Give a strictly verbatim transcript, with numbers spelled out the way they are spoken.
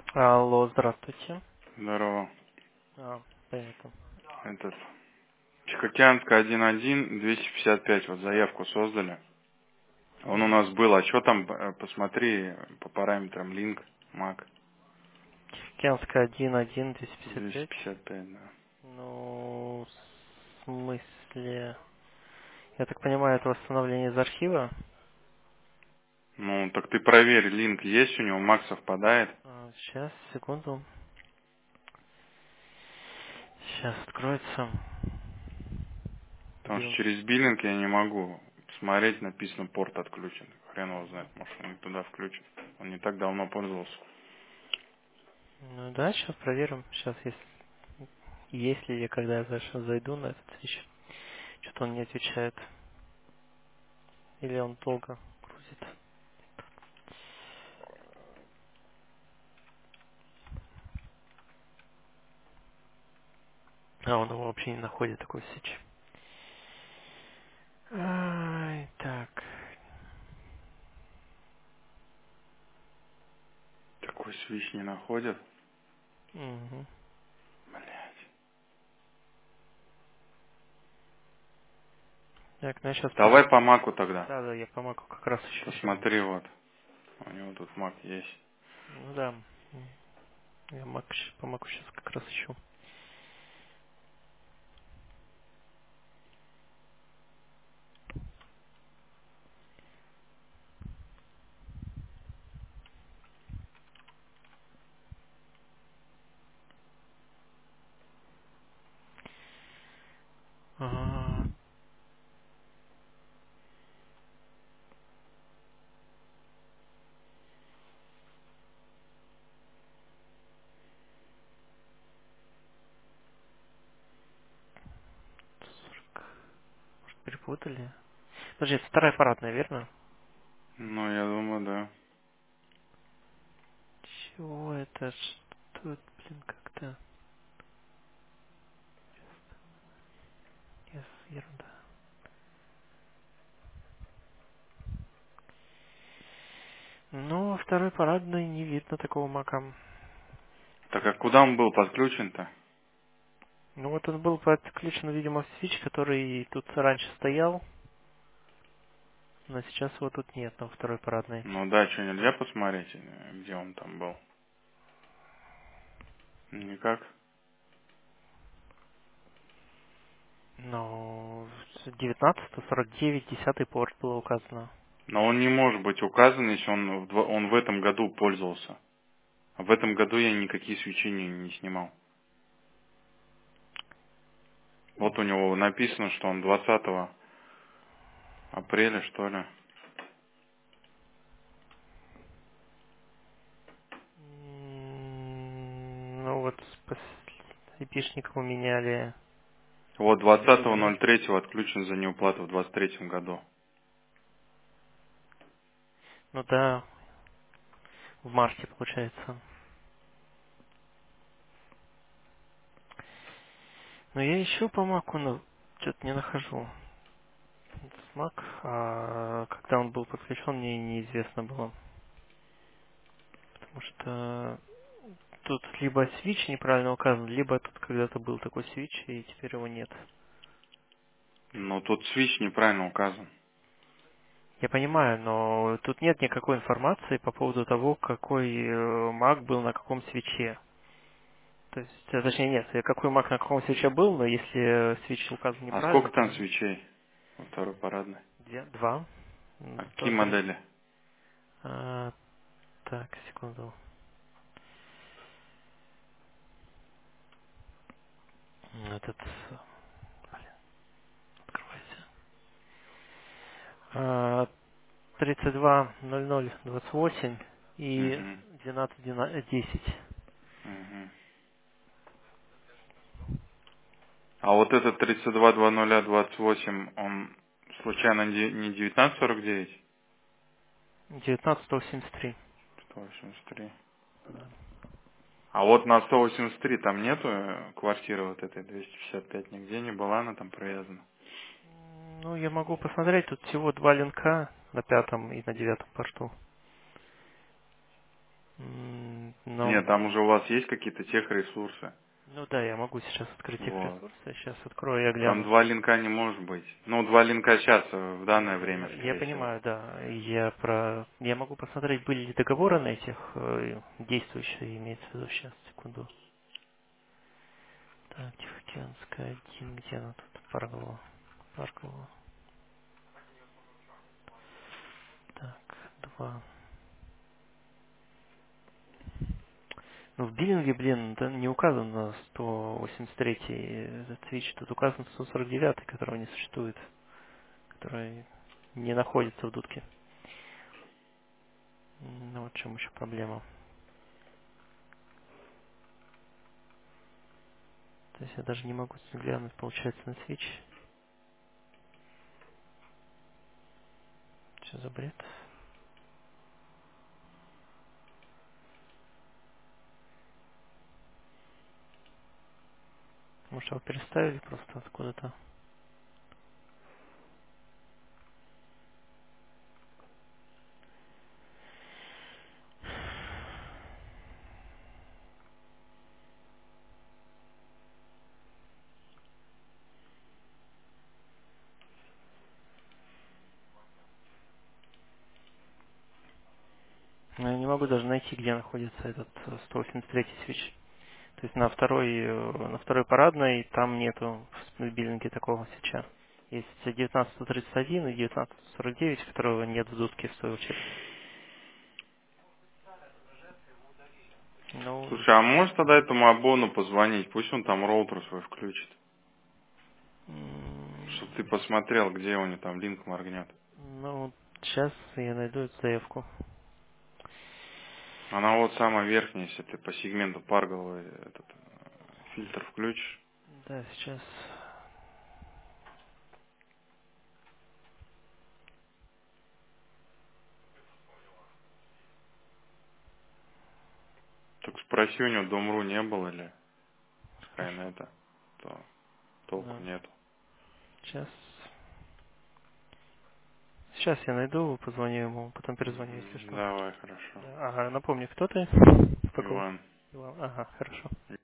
Алло, здравствуйте. Здорово. А, понятно. Этот. Тихоокеанская один один двести пятьдесят пять. Вот заявку создали. Он у Угу. нас был. А что там? э, Посмотри по параметрам линк, мак. Тихоокеанская один один двести пятьдесят двести пять. пятьдесят пять, да. Ну, в смысле... Я так понимаю, это восстановление из архива. Ну, так ты проверь, линк есть у него, мак совпадает. А, сейчас, секунду. Сейчас откроется. Потому Где что он? через биллинг я не могу посмотреть, написано порт отключен. Хрен его знает, может он туда включит. Он не так давно пользовался. Ну да, сейчас проверим. Сейчас, если, если я когда я заш- зайду на этот свич, что-то он не отвечает. Или он долго грузит. А, он его вообще не находит, такой свич. Ай, так. Такой свич не находят. Угу. Блять. Так, ну я сейчас Давай по маку тогда. Да, да, я по маку как раз ищу сейчас. Посмотри вот. У него тут мак есть. Ну да, м, я мак, щ- по маку сейчас как раз ищу. А, сорок. Перепутали? Подожди, это вторая аппаратная, верно? Ну, я думаю, да. Чего это? Что это, блин, как-то... Yes, ерунда. Ну, во второй парадной не видно такого мака. Так а куда он был подключен-то? Ну вот он был подключен, видимо, в свич, который тут раньше стоял, но сейчас его тут нет на второй парадной. Ну да, что, нельзя посмотреть, э, где он там был? Никак. Но девятнадцать сорок девять десятый порт было указано. Но он не может быть указан, если он в, дво- он в этом году пользовался. А в этом году я никакие свечи не, не снимал. Вот у него написано, что он двадцатого апреля, что ли. М, Ну вот с айпишником меняли Вот двадцатого две. ноль третьего отключен за неуплату в двадцать третьем году. Ну да, в марте получается. Но я ищу по маку, но что-то не нахожу. Этот мак, а когда он был подключен, мне неизвестно было. Потому что тут либо свич неправильно указан, либо тут когда-то был такой свич, и теперь его нет. Но тут свич неправильно указан. Я понимаю, но тут нет никакой информации по поводу того, какой э, мак был на каком свече. То есть, э, точнее, нет, э, какой мак на каком свече был, но если э, свич указан А неправильно, сколько то там свечей во второй парадной? две, два. М, А какие Тоже. модели? А, так, секунду. М, Этот, э, блин, открывайся. А, тридцать два ноль ноль двадцать восемь и Угу. двенадцать десять. Угу. А вот этот тридцать два два ноль двадцать восемь, он случайно не не девятнадцать сорок девять? девятнадцать сто восемьдесят три. сто восемьдесят три. Да. А вот на сто восемьдесят три там нету э, квартиры вот этой двести пятьдесят пять, нигде не была она там привязана. М, Ну, я могу посмотреть, тут всего два линка на пятом и на девятом порту. М, Ну, Нет, там уже у вас есть какие-то техресурсы. ну да, я могу сейчас открыть их Вот. ресурсы. Сейчас открою, я Там гляну. два линка не может быть. Ну, два линка сейчас, в данное время, Ну, я скорее всего. понимаю, да. Я про... Я могу посмотреть, были ли договоры на этих э, действующие, имеется в виду сейчас, секунду. Так, Тихоокеанская один, где она тут? Парголова. Парголова. Так, два. Ну, в биллинге, блин, да, не указан на сто восемьдесят третий этот свич, тут указан сто сорок девятый, которого не существует, который не находится в дудке. Ну, вот в чем еще проблема. То есть я даже не могу глянуть, получается, на свич. Что за бред? Может, его переставили просто откуда-то? Но я не могу даже найти, где находится этот э, сто восемьдесят третий свич. То есть на второй, э, на второй парадной там нету в биллинге такого свеча. Есть девятнадцать сто тридцать один и девятнадцать сто сорок девять, которого нет в дудке в свою очередь. Ну, Слушай, а можешь тогда этому Абону позвонить? Пусть он там роутер свой включит. Чтобы ты м, посмотрел, где у него там линк моргнет. ну, сейчас я найду эту заявку. Она вот самая верхняя, если ты по сегменту Парголовой этот э, фильтр включишь. Да, сейчас. Так спроси, у него Дом.ру не было или Хорошо. Скайнета, то толку Да, нету. сейчас. Сейчас я найду, позвоню ему, потом перезвоню, если Мгм, что. давай, хорошо. Да, ага, напомни, кто ты? По какому? Иван. Иван. Ага, хорошо.